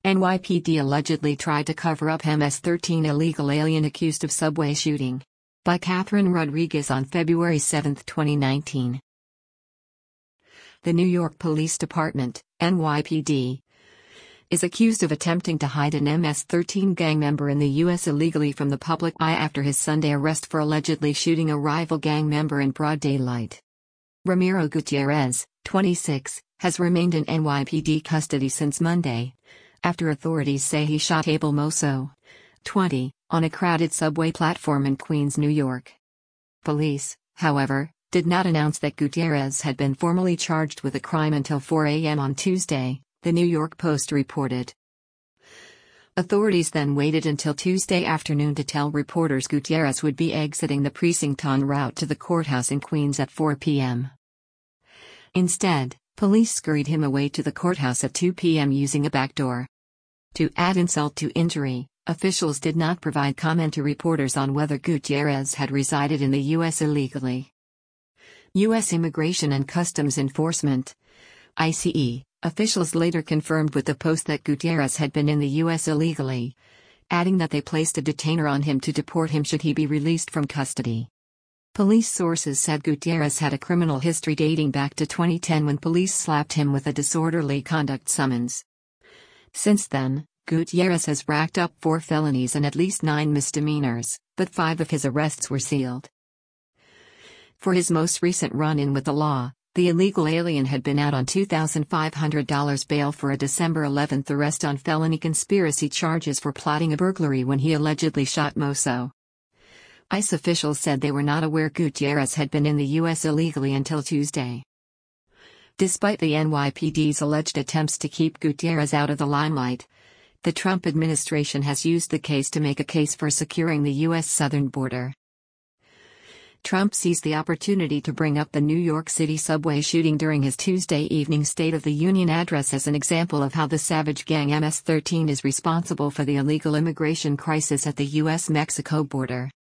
NYPD allegedly tried to cover up MS-13 illegal alien accused of subway shooting. By Catherine Rodriguez on February 7, 2019. The New York Police Department, NYPD, is accused of attempting to hide an MS-13 gang member in the U.S. illegally from the public eye after his Sunday arrest for allegedly shooting a rival gang member in broad daylight. Ramiro Gutierrez, 26, has remained in NYPD custody since Monday, after authorities say he shot Abel Mosso, 20, on a crowded subway platform in Queens, New York. Police, however, did not announce that Gutierrez had been formally charged with the crime until 4 a.m. on Tuesday, the New York Post reported. Authorities then waited until Tuesday afternoon to tell reporters Gutierrez would be exiting the precinct en route to the courthouse in Queens at 4 p.m. Instead, police scurried him away to the courthouse at 2 p.m. using a back door. To add insult to injury, officials did not provide comment to reporters on whether Gutierrez had resided in the U.S. illegally. U.S. Immigration and Customs Enforcement (ICE) officials later confirmed with the Post that Gutierrez had been in the U.S. illegally, adding that they placed a detainer on him to deport him should he be released from custody. Police sources said Gutierrez had a criminal history dating back to 2010 when police slapped him with a disorderly conduct summons. Since then, Gutierrez has racked up 4 felonies and at least 9 misdemeanors, but 5 of his arrests were sealed. For his most recent run-in with the law, the illegal alien had been out on $2,500 bail for a December 11 arrest on felony conspiracy charges for plotting a burglary when he allegedly shot Mosso. ICE officials said they were not aware Gutierrez had been in the U.S. illegally until Tuesday. Despite the NYPD's alleged attempts to keep Gutierrez out of the limelight, the Trump administration has used the case to make a case for securing the U.S. southern border. Trump seized the opportunity to bring up the New York City subway shooting during his Tuesday evening State of the Union address as an example of how the savage gang MS-13 is responsible for the illegal immigration crisis at the U.S.-Mexico border.